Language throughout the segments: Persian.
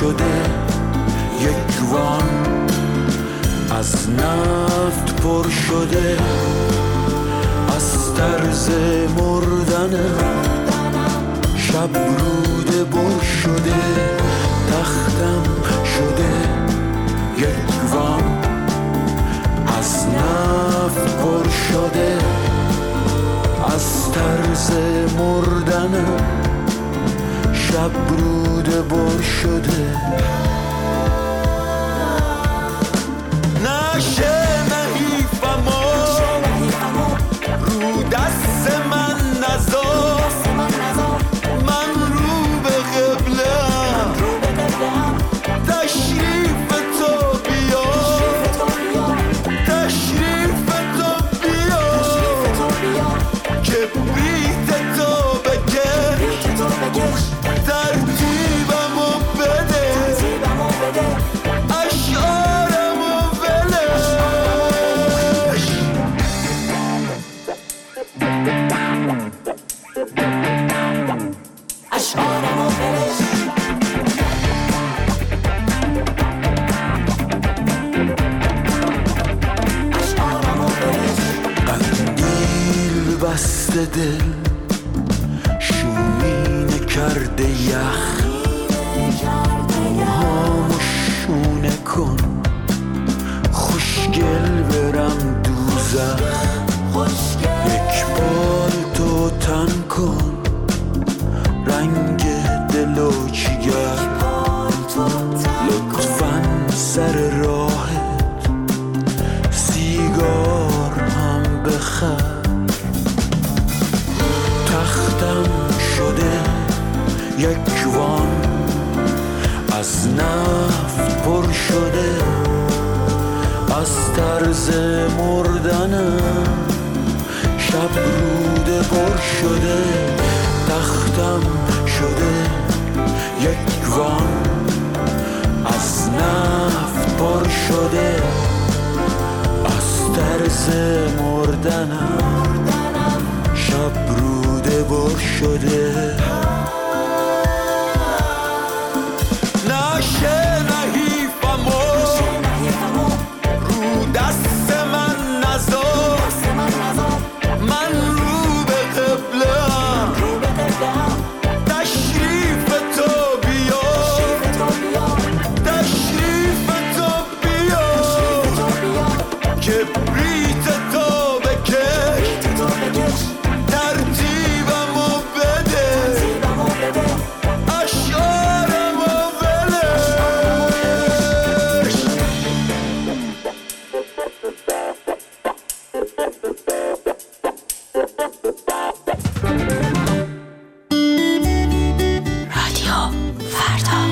شده یک وان از نفت پر شده، از طرز مردنم شب روده بر شده، تختم شده یک وان از نفت پر شده، از طرز مردنم شب روده بر شده. نشه نحیفمو رو دست من نذار، من رو به قبله‌ام، تشریف تو بیا، تشریف تو بیا، کبریت تو بکش، ترتیبمو بده، اشعارمو ولش. اشعارمو ولش. اشعارمو ولش. قندیل بسته دل شومینه کرده یخ، موهامو شونه کن خوشگل برم دوزخ، یک بار تو تن کن رنگ دل و جگر، لطفاً سر راهت سیگار هم بخر، تختم شده یک وان از نفت پر شده، از طرز مردنم شب روده پر شده، تختم شده یک وان از نفت پر شده، از طرز مردنم شب روده پر شده. نشه نحیفمو رو دست من نذار، من رو به قبله‌ام، تشریف تو بیا، تشریف تو بیا، کبریت تو بکش، ترتیبمو بده، اشعارمو ولش. رادیو فردا.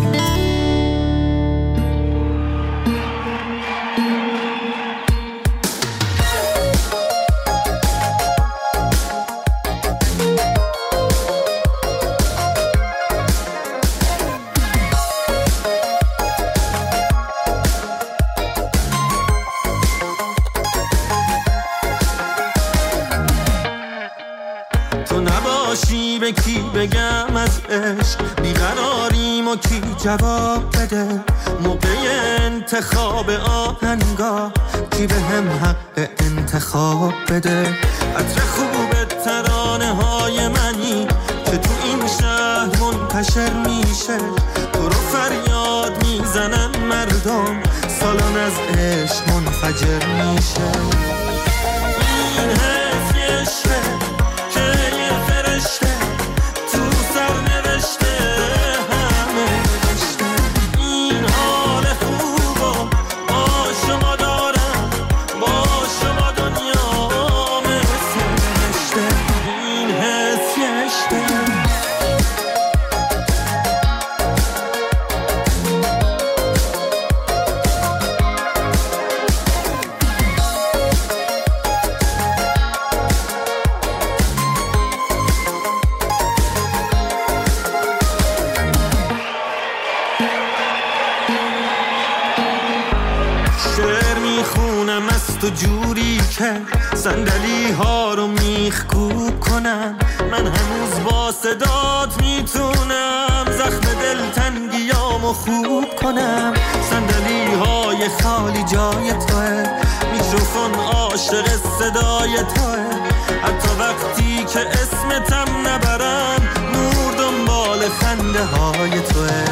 تو نباشی به کی بگم از عشق، بیقراریم و کی جواب بده، موقع انتخاب آهنگا کی به هم حق انتخاب بده، عطر خوب ترانه های منی که تو این شهر منتشر میشه، تو رو فریاد میزنن مردم، سالن از عشق منفجر میشه. این حس یه عشقه که یه فرشته تو سر نوشته، همه نوشته این حال خوبو با شما دارم، با شما دنیا مثل نوشته. این حس یه عشقه. شعر میخونم از تو جوری که صندلی ها رو میخکوب کنم، من هنوز با صدات میتونم زخم دلتنگیام حالمو خوب کنم. صندلی های خالی جای توه، میکروفون عاشق صدای توه. حتی وقتی که اسمتم نبرم نور دنبال خنده های توه.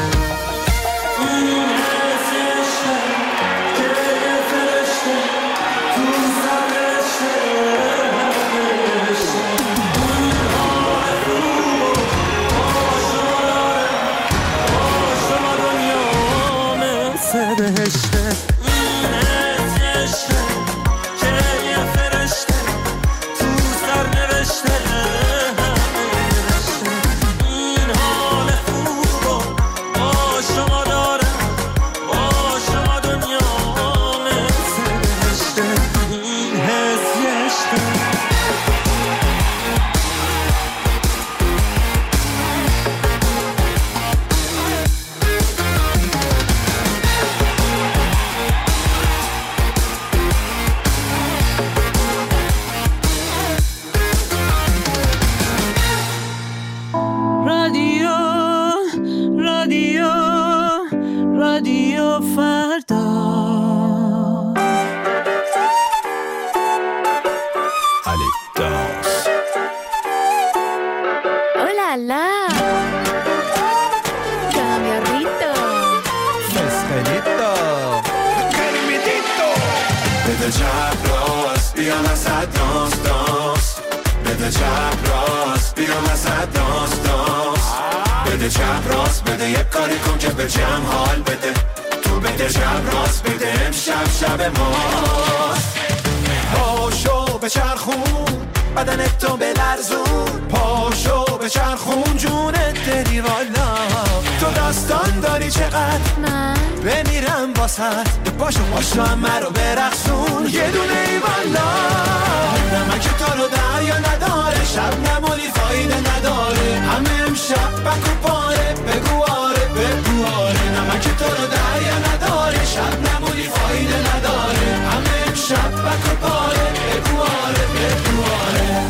بهشته این عشقه که یه فرشته تو سر نوشته. این حال خوب و با شما دارم، با شما دنیا مثل بهشته. این حس یه عشقه. رادیو فردا. Alectos. Hola, la. Cambiarrito. Mescelito. Carimidito. بده جب راست بیا وسط دانس دانس. بده جب راست بیا وسط دانس دانس. بده جب راست بده یک کاری کن که به جمع حال بده. تو بده جب راست بده امشب شب ماست. پاشو به چرخون بدنت تو بلرزون. پاشو به چرخون جونت دری والا. تو داستان داری چقدر من بمیرم واسد. پاشو همه رو برقصون یه دونه ای والا. نمک تو رو دریا نداره، شب نمولی فایده نداره. همه امشب بکو پاره بگو آره بگو آره. نمک تو رو دریا نداره، شب نمولی فایده نداره. همه امشب بکو پاره بگو آره بگو آره.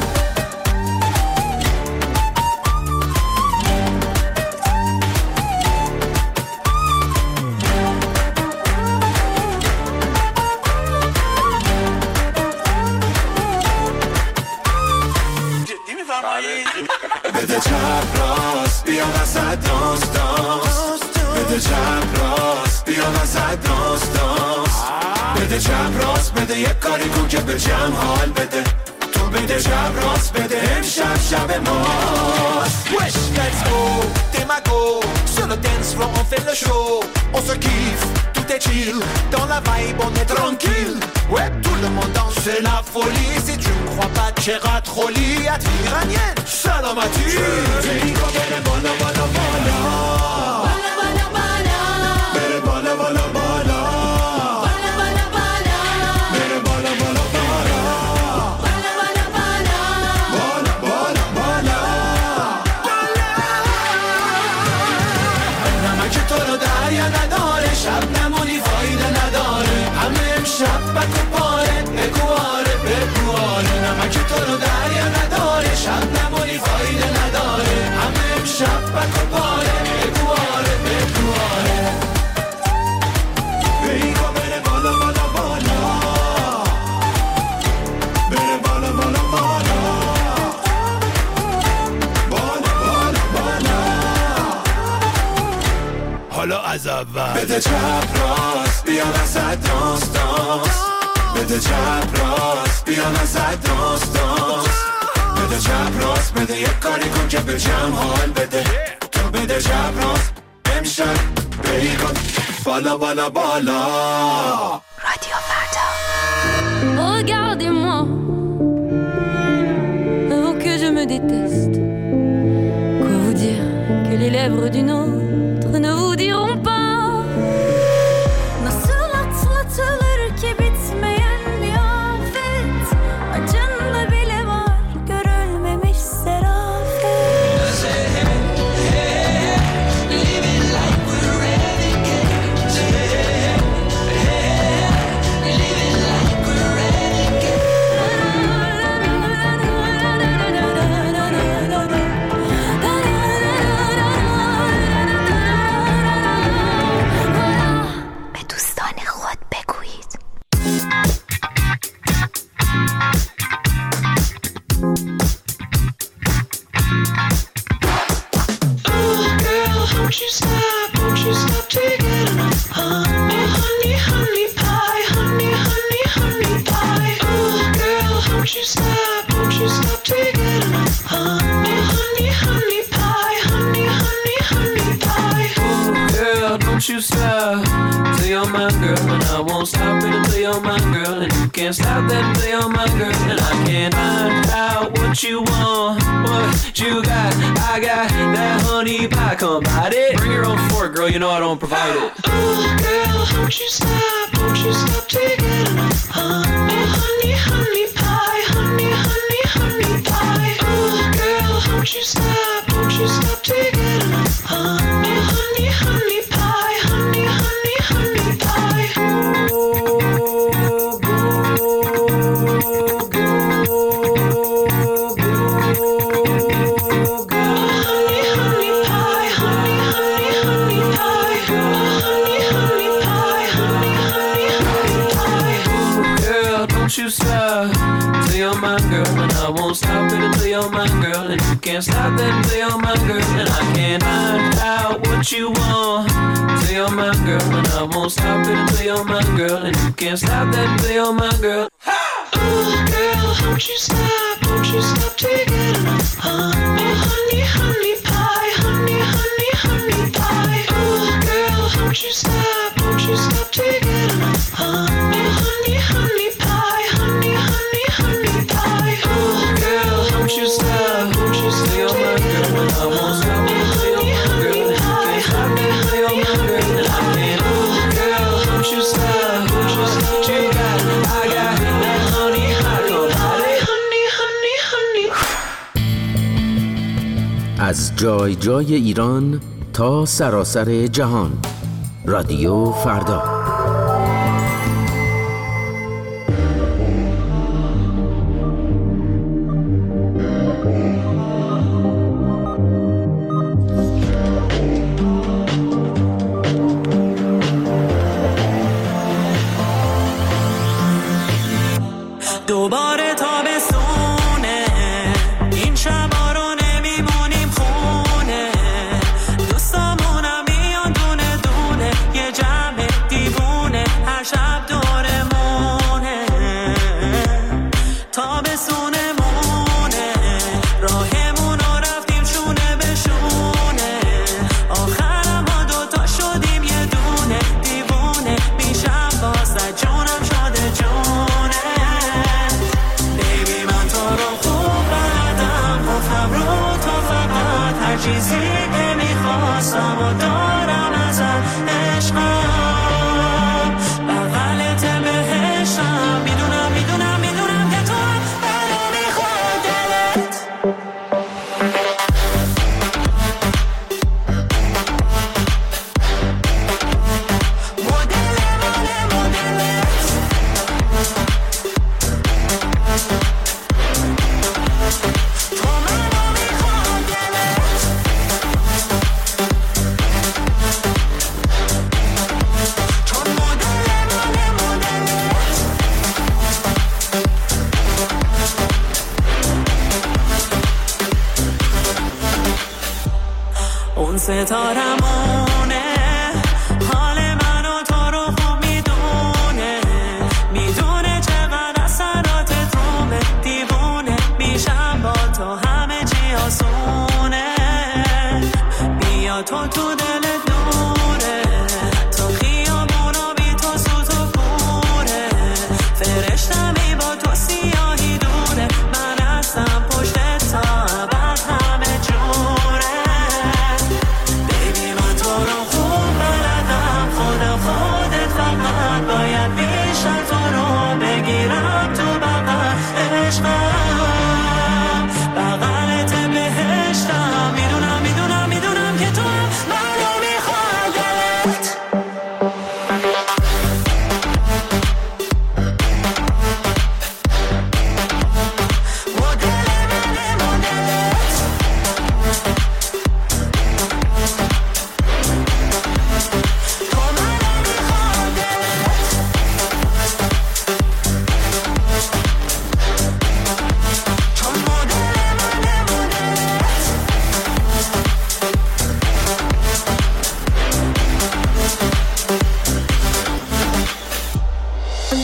بده چپ راست بیا وسط دانس دانس. بده چپ راست بیا وسط دانس دانس. بده چپ راست بده یک کاری کن که به جمع حال بده. تو بده چپ راست بده امشب شب ماست. Wesh, let's go, t'es ma go. Sur le dance floor on fait le show. On se kiffe, tout est chill. Dans la vibe on est tranquille. Ouais, tout le monde danse, c'est la folie. Si tu me crois pas, t'iras trop lit. À t'iranienne, salamati. Digo, bere bola bola bola. Bala, bala, bala. Bere bola bola bola. Bala, bala, bala. Bere bola bola bola. Bala, bala, bala. Bola bola bola. نمک تو رو دریا نداره، شب نمونی فایده نداره. همه امشب بکو پاره بگو آره بگو آره. نمک تو رو دریا نداره، شب نمونی فایده نداره. همه امشب بکو پاره بگو آره بگو آره. بگو بره بالا بالا بالا. بره بالا بالا بالا. بالا بالا بالا. حالا از اول بده چپ راست بیا وسط دانس دانس. بده چپ راست بیا وسط دانس دانس. بده چپ راست بده یک کاری کن که به جمع حال بده. تو بده چپ راست امشب بگو بالا بالا بالا. رادیو فردا. Regardez-moi, avant que je me déteste. Quoi vous dire que les lèvres d'une autre ne vous diront pas. Nasıl atlatılır ki bitmeyen bir afet. Acında bile var görülmemiş serafet. you stop to get enough? Honey, honey pie, honey, honey, honey pie. Oh, girl, won't you stop to get enough? Honey, honey pie, honey, honey, honey pie. Oh, girl, don't you stop till you're my girl, and I won't stop it until you're my girl, and you can't stop that until you're my girl, and I can't find out what you want, what you got. I got that honey pie, come bite it. Bring your own fork, girl, you know I don't provide it. Oh, girl, won't you stop to get enough? Honey, honey pie, honey, honey, honey pie. Oh, girl, won't you stop to get enough? Honey, honey pie, honey, honey, honey pie. You stop till you're my girl, and I won't stop it until you're my girl, and you can't stop that until you're my girl, and I can't find out what you want till you're my girl, and I won't stop it until you're my girl, and you can't stop that until you're my girl. Oh, girl, won't you stop to get enough? Honey, honey pie, honey, honey, honey pie. Oh, girl, won't you stop to get enough? Honey, honey pie, honey, honey, honey pie. Oh, girl, won't you stop till you're my girl, and I won't stop it until you're my girl, and you can't stop that until you're my girl, and I can't. Oh, girl, won't you stop you got, I got that honey pie, come bite it. honey, honey, honey. از جای جای ایران تا سراسر جهان. رادیو فردا. دوباره تابستونه، این شبا رو نمیمونیم خونه، دوستامونم میان دونه دونه، یه جمع دیوونه هر شب دورمونه. تابستونمونه، راهمون رو رفتیم شونه به شونه، آخرم ما دوتا شدیم یه دونه، دیوونه میشم بازد جونم شده جونه. چیزی که میخواستم و دارم ازت عشقم، بغلت بهشتم، میدونم که تو منو میخواد دلت. اون ستارمونه، حال من و تو رو خوب میدونه چقدر اثراتت رومه، دیوونه میشم با تو همه چی آسونه. بیا تو دلت دوره، تو خیابونا بی تو سوت و کوره، فرشتمی با تو سیاهی دوره، من هستم پشت تا ابد همه جوره. Baby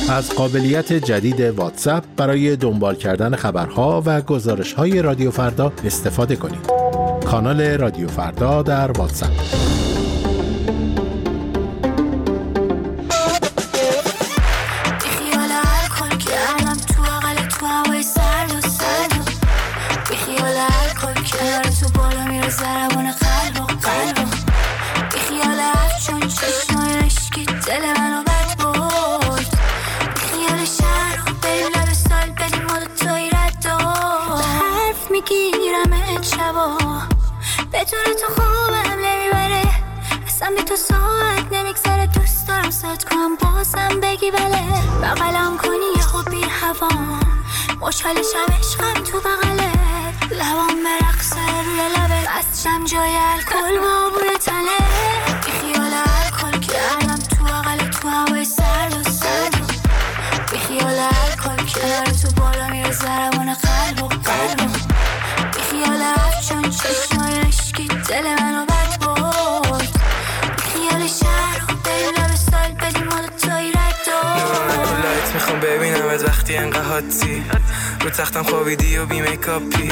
از قابلیت جدید واتساپ برای دنبال کردن خبرها و گزارش‌های رادیو فردا استفاده کنید. کانال رادیو فردا در واتساپ. بدون تو خوبم نمیبره، اصلا بی تو ساعت نمیگذره. دوست دارم ساعت کنم بازم بگی بله. بغلم کنی یه خوب بی هوام، مشکلشم عشقم تو بغلت. لبام برقصه روی لبه، بستشم جای الکل با بوی تنه. بی خیال الکل کردم تو بغل تو هوای سرد و سرد. بی خیال الکل کردم تو بالا میره ضربان قلب و قلب. بی خیال افشون چشمای عشقی دل منو بد برد. بی خیال شهر رو بریم لب سال بدیم ما دوتایی رد دار. لایت میخوام ببینمت وقتی انقدر حاتی رو تختم خوابیدی و بی میکاپی.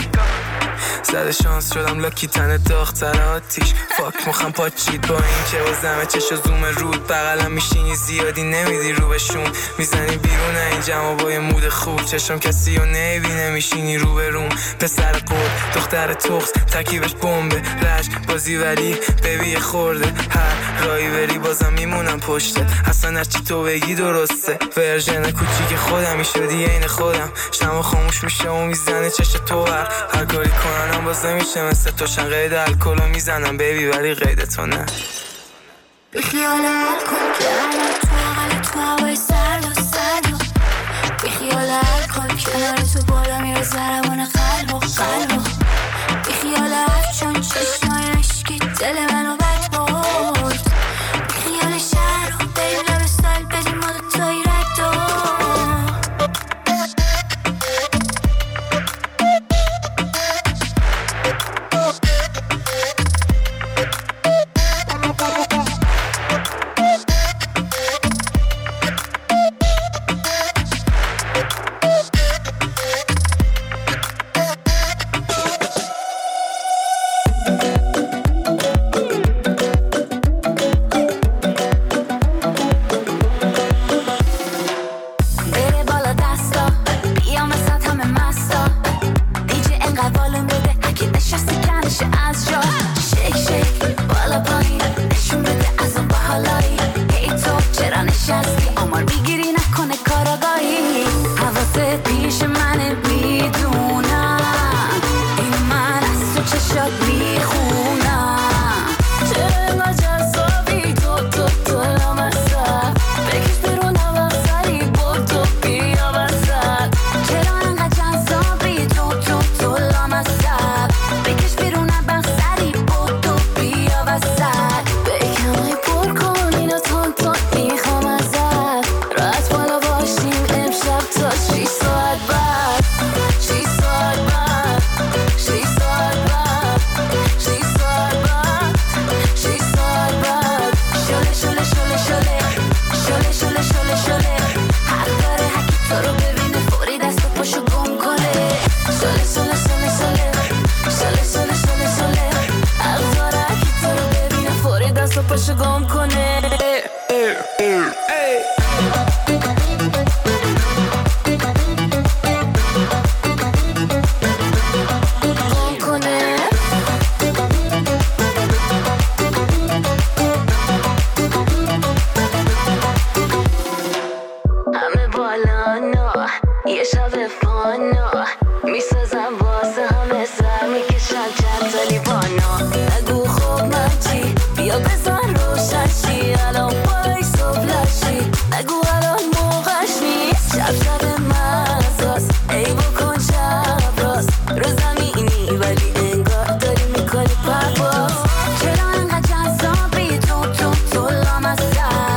زده شانس شدم لاکی تن داغ‌تر آتیش. فاک مخم پاچید با این که وزمه چش و زوم رود. بغلم میشینی زیادی نمیدی رو بهشون. میزنی بیرون این جمع با یه مود خوب. چشم کسی رو نمیبینه میشینی رو به روم. پسر قول دختر تخص ترکیبش بمبه رج بازی ولی ببی خورده. هر رایی بری بازم میمونم پشته. اصلا هرچی تو بگی درسته. ورژن کوچیک خودم میشدی عین خودم. شما خاموش میشه و میزنه چش تو هر کاری کنم باز نمیشه مثل تو. شن قید الکلو میزنم بیبی ولی قید تو نه. بی خیال الکل کردم تو بغل تو هوای سرد و سرد. بی خیال الکل کردم تو بالا میره ضربان قلب و قلب. بی خیال افشون چشمای عشقی دل منو بد برد. بی خیال شهر رو بریم لب سال بدیم ما دوتایی رد دار.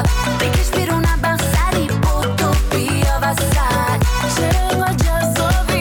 Bigger,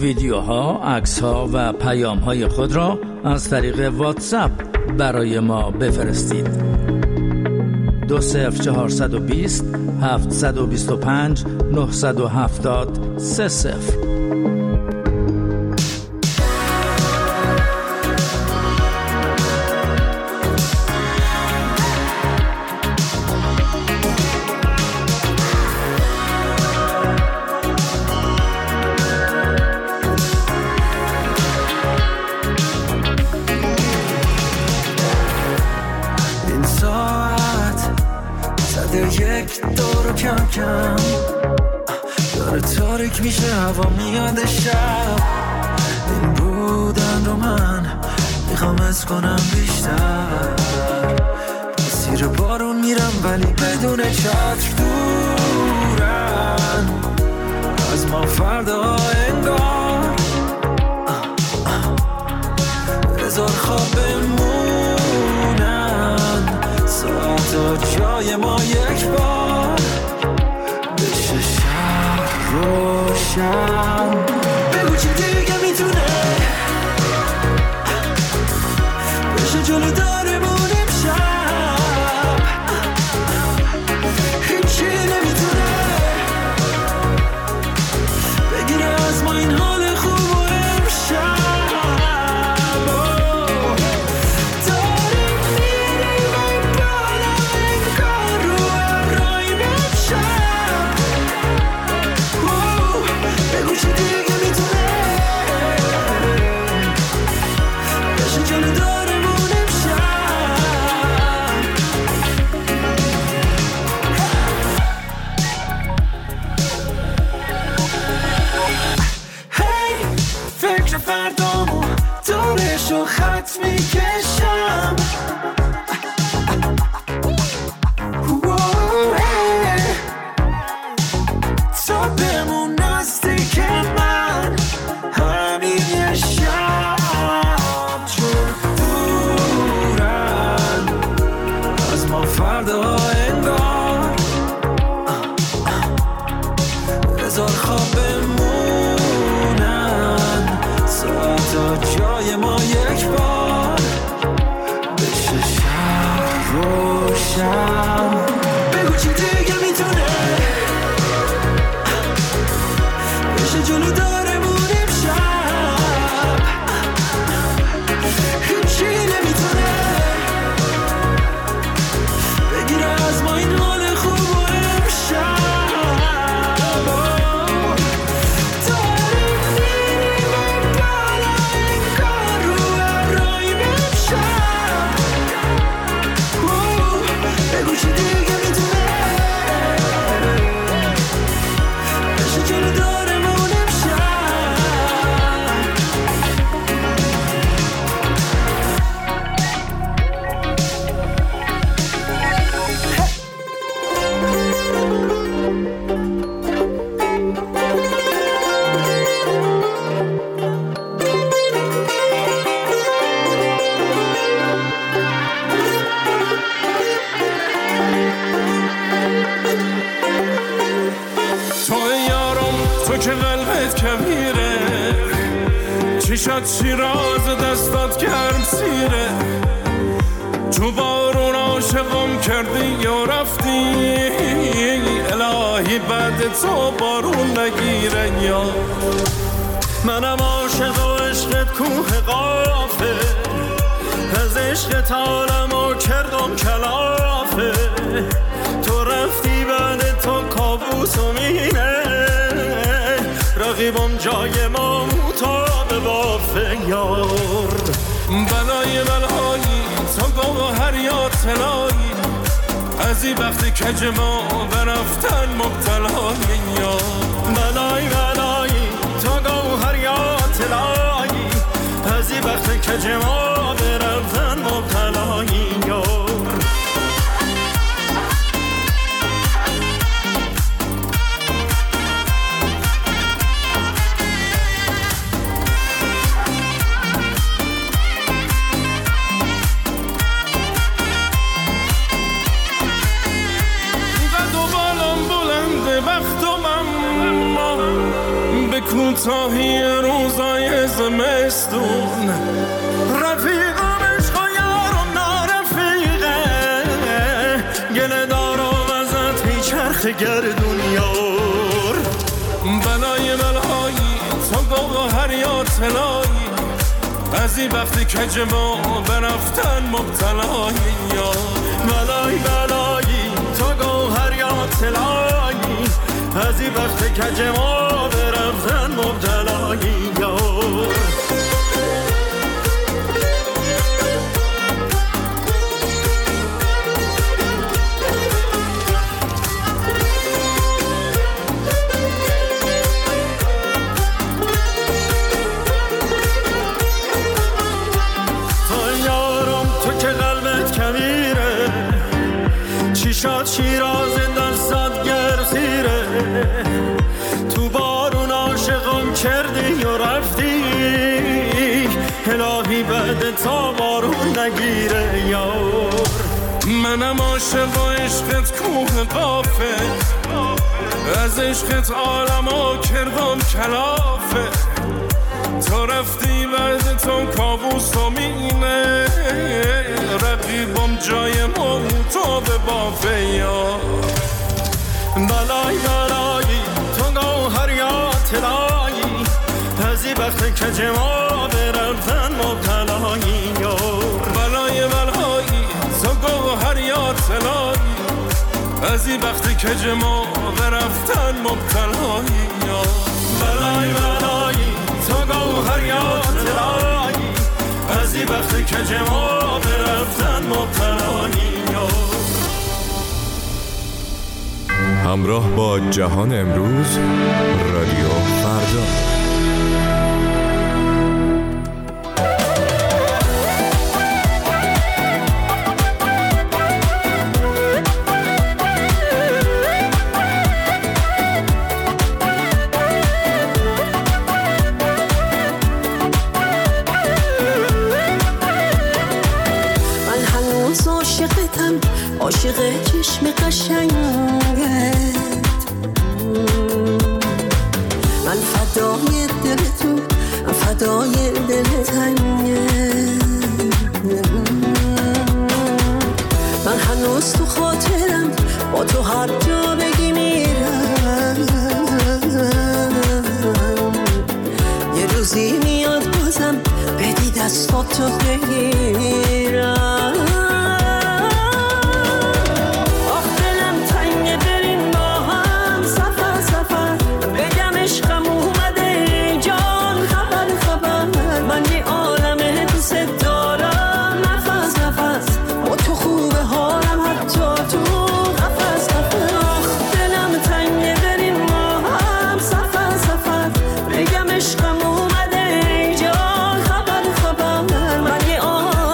ویدیوها، عکس‌ها و پیام‌های خود را از طریق واتساپ برای ما بفرستید. 20420 725 970 30. داره تاریک میشه هوا میاد شب این بودن رو من میخوام از کنم بیشتر مسیر بارون میرم ولی بدون چتر دورن از ما فردا انگار هزار خواب بمونن ساعتا جای ما یک بار بشه شهر روشن بگو چی دیگه میتونه بشه جلو دارمون امشب هیچی نمیتونه بگیره از ما این حال خوب و امشب فردامو دورشو خط میکشم تا بمون نزدیک من همین یه شب چون دورن از ما فردا انگار هزار خواب تا جای ما یک بار بشه شهر روشن بگو چی دیگه میتونه بشه جلو دارمون امشب هیچی نمیتونه بگیره از ما این حال خوب و امشب چشات شیراز دستات گرم سیره تو بارون عاشقم کردی یا رفتی الهی بعد تو بارون نگیره یا منم عاشق و عشقت کوه قافه از عشقت عالمو کردم کلافه تو رفتی بعد تو کابوس و مینه رقیبم جای ما مطابه بافه یار بلای بلایی تو گوهر یا طلایی از این وقت کج ما برفتن مبتلای یار بلای بلایی تو گوهر یا طلایی از این وقت کج ما برفتن مبتلای یار کوتاهی روزای زمستون، رفیقم عشق و یارم نارفیقه، گله دار و وزت هی چرخ گردون یار. بلای بلایی تو گوهر یا طلایی، از این وقتی که جما برفتن مبتلایی یا. بلای بلایی تو گوهر یا طلایی، از این وقتی که جما برفتن مبتلایی یا. شاد شیراز دستات گرزیره، تو بارون عاشقم کردی و رفتی، الهی بعد تا بارون نگیره یار. منم عاشق و عشقت کوه قافه، از عشقت عالمو کردم کلافه، تو رفتی بعد تو کابوس و مینه، رقیبم جای موتا به بافه یا. بلای بلایی تو گوهر یا طلایی، از این وقت که جما برفتن مبتلایی یا. بلای بلایی تو گوهر یا طلایی، از این وقت که جما برفتن مبتلایی یا. بلای بلایی تو گوهر یا طلایی، از این وقتی که جما برفتن مبتلایی یا. همراه با جهان امروز، رادیو فردا. عاشق چشم قشنگت، من فدای دل تو، فدای دل تنگت. من هنوز تو خاطرم، با تو هر جا بگی میرم، یه روزی میاد بازم بدی دستاتو بگیرم. عشقم اومده اینجا، خبر من یه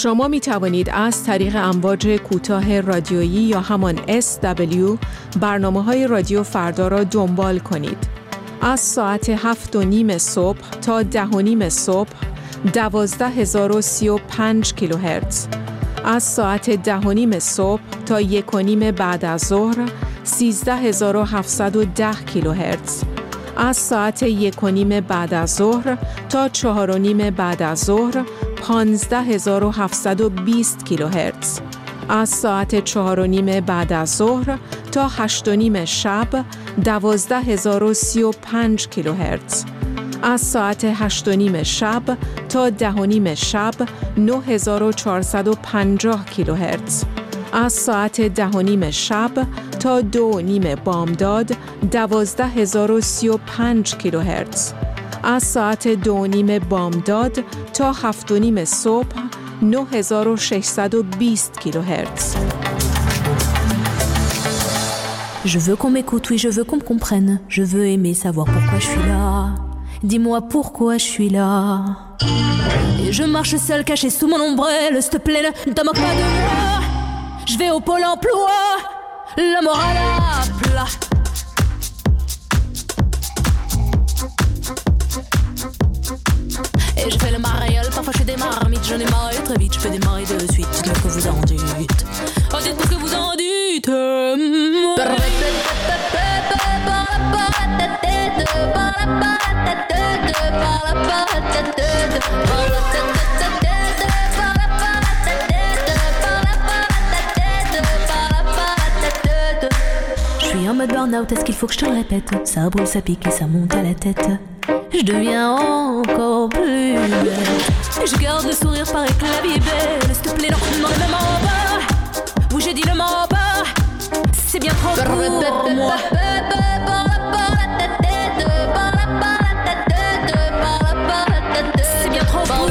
شما می توانید از طریق امواج کوتاه رادیویی یا همان SW برنامه‌های رادیو فردا را دنبال کنید. از ساعت 7:30 صبح تا 10:30 صبح 12035 کیلوهرتز. از ساعت 10:30 صبح تا 1:30 بعد از ظهر 13710 کیلوهرتز. از ساعت 1:30 بعد از ظهر تا 4:30 بعد از ظهر 15720 کیلوهرتز. از ساعت 4:30 بعد از ظهر تا 8:30 شب 12035 کیلوهرتز. از ساعت 8:30 شب تا 10:30 شب 9450 کیلوهرتز. از ساعت 10:30 شب تا 2:30 بامداد 12035 کیلوهرتز. از ساعت 2:30 بامداد تا 7:30 صبح 9620 کیلوهرتز. Je veux qu'on m'écoute, oui, je veux qu'on me comprenne. Je veux aimer, savoir pourquoi je suis là. Dis-moi pourquoi je suis là. Et je marche seule, cachée sous mon ombrelle. S'il te plaît, ne te moque pas de moi. Je vais au pôle emploi, la morale à plat. Et je fais le mariole, parfois je fais des marmites. J'en ai marre très vite, je fais démarrer de suite. Dites-moi ce que vous en dites. Oh, dites-moi ce que vous en dites. Je suis en mode burn-out, est-ce qu'il faut que je te le répète? Ça brûle, ça pique et ça monte à la tête. Je deviens encore plus belle. Je garde le sourire, paraît que la vie est belle. S'il te plaît, non, non, le mot bas. Oui, j'ai dit le mot bas. C'est bien trop pour moi. C'est bien trop pour moi.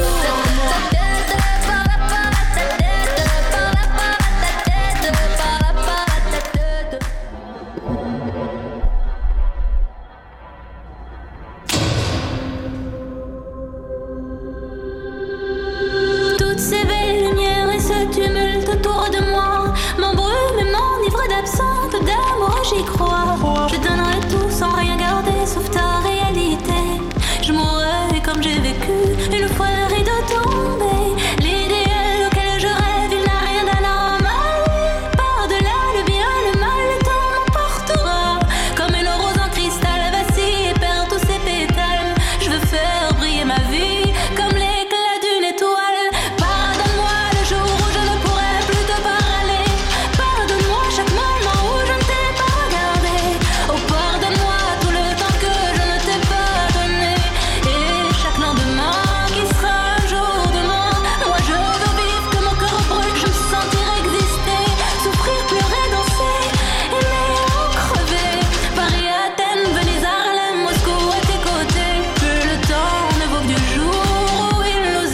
Toutes ces belles lumières et ce tumulte autour de moi m'embrume et m'enivre d'absence d'amour, j'y crois. Je donnerai tout sans rien garder sauf ta réalité. Je mourrai comme j'ai vécu une fois le rideau tombé. L'idéal auquel je rêve, il n'a rien d'anormal. Par-delà le bien, le mal, le temps m'emportera. Comme une rose en cristal vacille et perd tous ses pétales. Je veux faire briller ma vie comme l'éclat d'une étoile. Pardonne-moi le jour où je ne pourrai plus te parler. Pardonne-moi chaque moment où je ne t'ai pas regardé. Oh, pardonne-moi tout le temps que je ne t'ai pas donné. Et chaque lendemain qui sera un jour de moins. Moi je veux vivre que mon cœur brûle, je me sentir exister. Souffrir, pleurer, danser, aimer en crever. Paris, Athènes, Venise, Harlem, Moscou à tes côtés. Que le temps ne vaut que du jour où il nous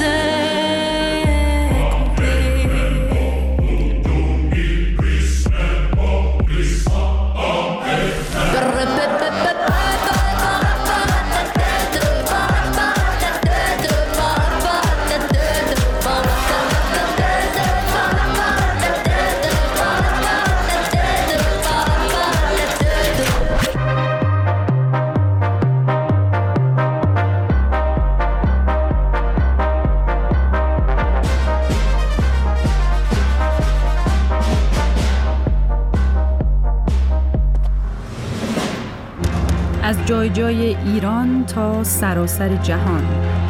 از جای جای ایران تا سراسر جهان.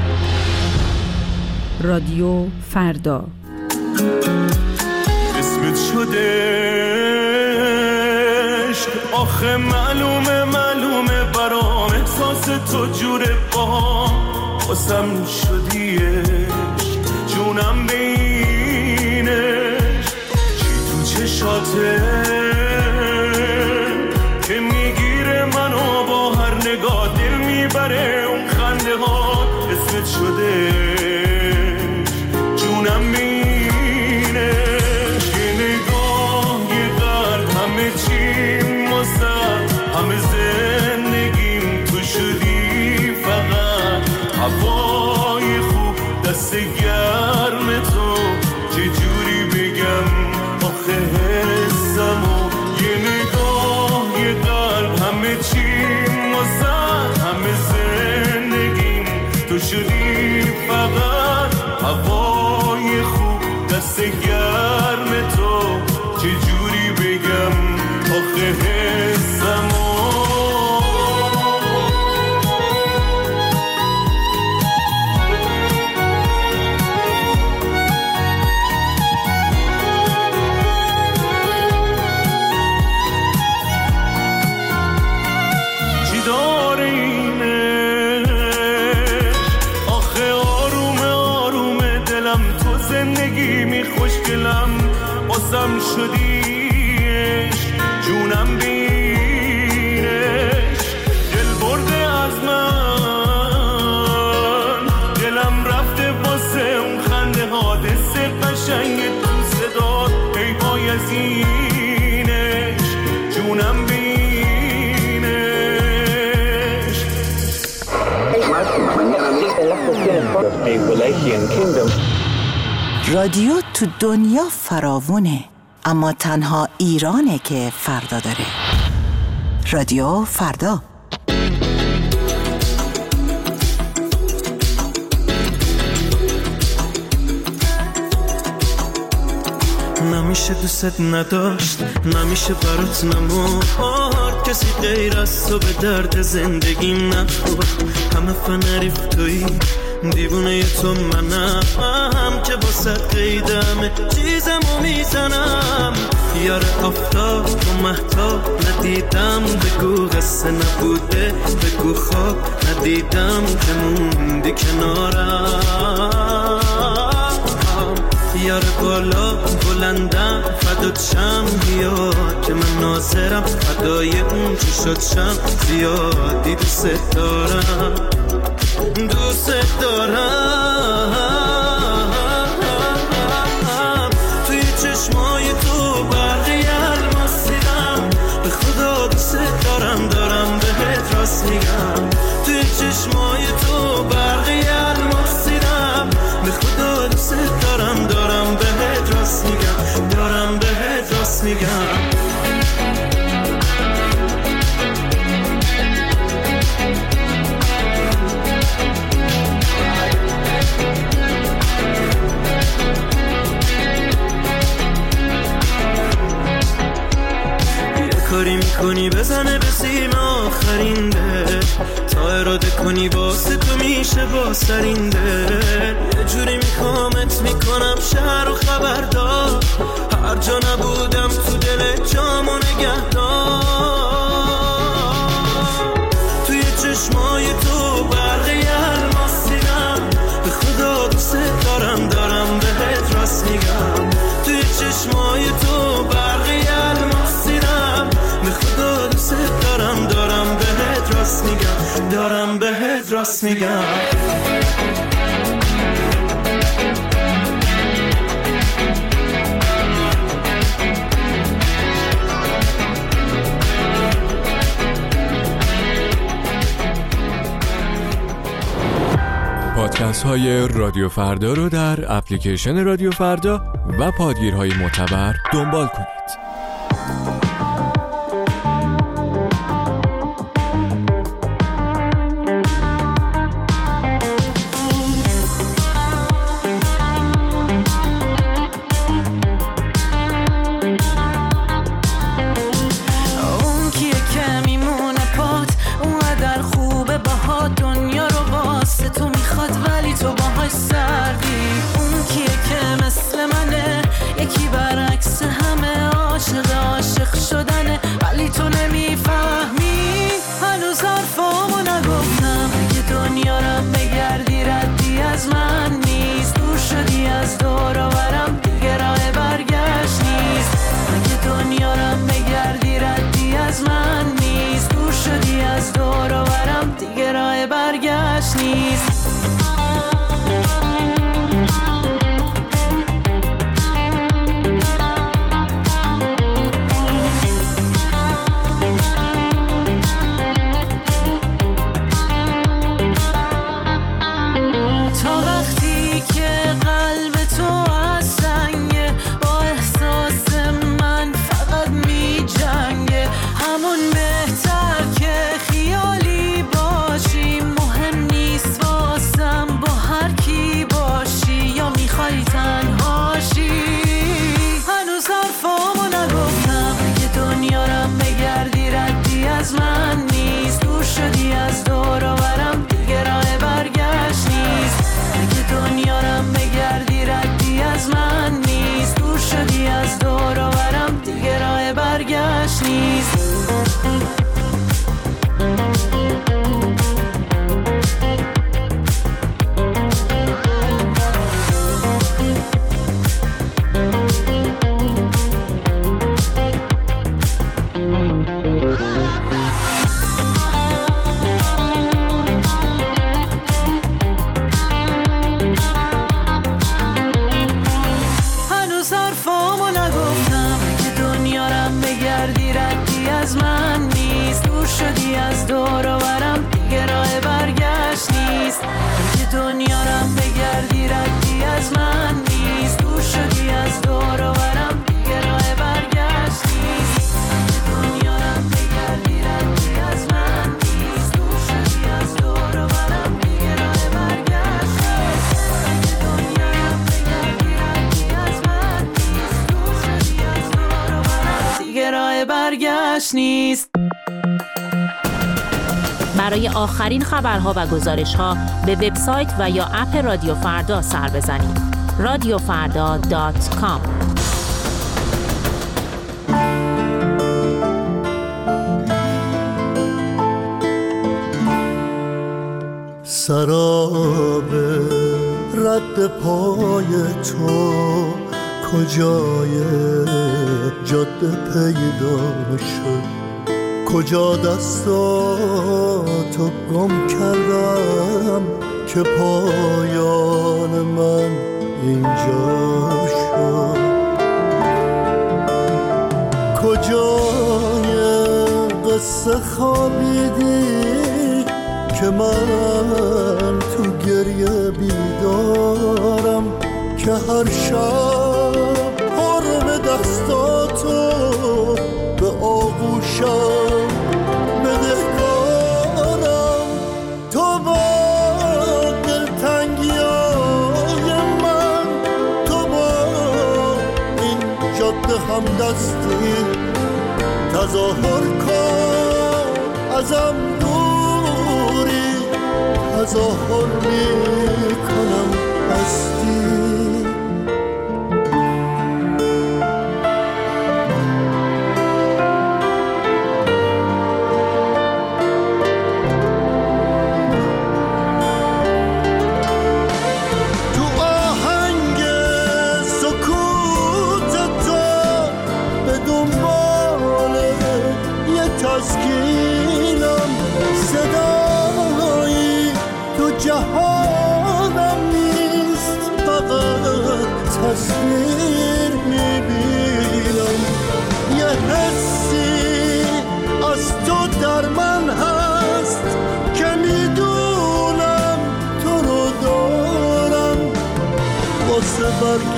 رادیو فردا. اسمت شده آخه معلومه برام احساس تو جوره با واسم شدیش جونم بینش چی تو چشاته که میگیره منو با هر نگاه دل میبره اون خنده ها اسمت شده جونم بینش یه نگاه یه قلب همه چیم واسه همه زندگیم تو شدی فقط هوای خوب دست گرم تو گرم تو چجوری بگم آخه حسمو چی داره اینش آخه آرومه آرومه دلم تو زندگی خوشگلم بازم شدیش جونم بینش دل برده از من دلم رفته واسه اون خنده حادثه قشنگ تو صدا ای پای از اینش جونم بینش. رادیو تو دنیا فراوونه، اما تنها ایرانه که فردا داره. رادیو فردا. نمیشه دوست نداشت، نمیشه برات نمورد، کسی غیر از تو به درد زندگیم نخورد. همه فنریف تویی دیوونه تو منم که با صد قیدمه چیزمو میزنم. یار آفتاب و مهتاب ندیدم، بگو قصه نبوده، بگو خواب ندیدم که موندی کنارم. یار بالا بلندم فدات شم، بیا که من ناظرم فدای اون چی شد شم. زیادی دوست دارم، دوست دارم. توی چشمای تو برقی الماس دیدم، به خدا دوست دارم، دارم بهت راست میگم. توی چشمای تو برقی الماس دیدم، به خدا دوست دارم، دارم بهت راست میگم، دارم بهت راست میگم. کاری میکنی بزنه به سیم آخرین ده، تا اراده کنی واسه تو میشه با سرین ده. یه جوری میخوامت میکنم شهر و خبردار، هر جا نبودم تو دل جامو نگهدار. توی چشمای تو برقی الماس دیدم، به خدا دوست دارم، دارم بهت راست میگم. توی چشمای تو برقی الماس دیدم، به خدا دوست دارم، دارم بهت راست میگم، دارم بهت راست میگم. پادکست های رادیو فردا رو در اپلیکیشن رادیو فردا و پادگیرهای معتبر دنبال کنید. اون کیه که میمونه پات، اونقدر خوبه باها، دنیا رو واسه تو میخواد ولی تو باهاش سردی. اون کیه که مثل منه، یکی برعکس همه برگشت نیست. نیست. برای آخرین خبرها و گزارش‌ها به وبسایت و یا اپ رادیو فردا سر بزنید. radiofarda.com. سراب رد پای تو کجای جاده پیدا شد، کجا دستاتو گم کردم که پایان من اینجا شد، کجای قصه خوابیدی که من تو گریه بیدارم، که هر شب حرم دستاتو به آغوشم بدهکارم. تو با دلتنگیای من، تو با این جاده همدستی تظاهر کن، ازم دوری تظاهر میکنم هستی. تسکینم صدایی تو جهانم نیست، فقط تصویر میبینم، یه حسی از تو در من هست که میدونم تو رو دارم، واسه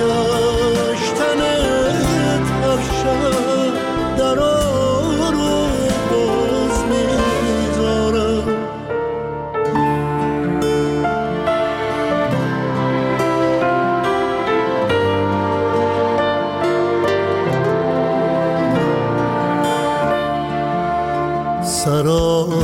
برگشتنت هر شب در سراب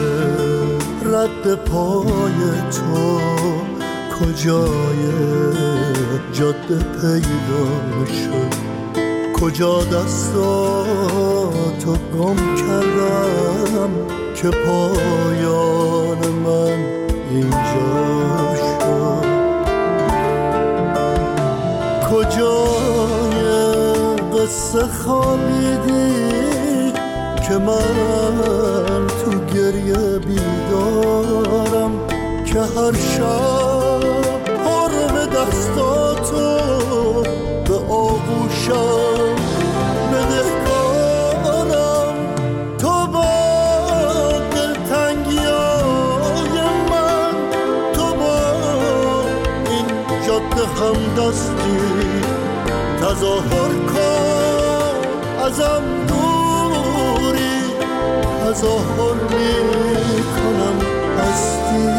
رد پای تو کجای جاده پیدا شد، کجا دستاتو گم کردم که پایان من اینجا شد، کجای قصه خوابیدی که من تو گریه بیدارم، که هر شب حرم دستاتو به آغوشم بدهکارم. تو با دلتنگیای من، تو با این جاده همدستی تظاهر کن، ازم تظاهر میکنم هستی.